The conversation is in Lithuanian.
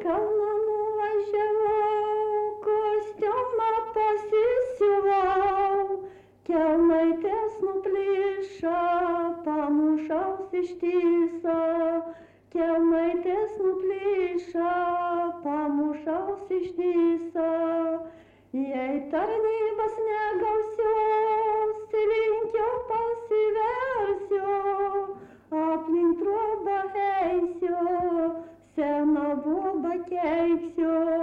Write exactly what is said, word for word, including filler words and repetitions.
Kauną nuvažiavau, kostiumą pasisiuvau, kelnaitės nuplyšo, pamušaus ištiso, kelnaitės nuplyšo, pamušaus ištiso. Jei tarnybas negausios, linkiau pasiversiu, aplink trobą eisiu, seną bobą keiksiu.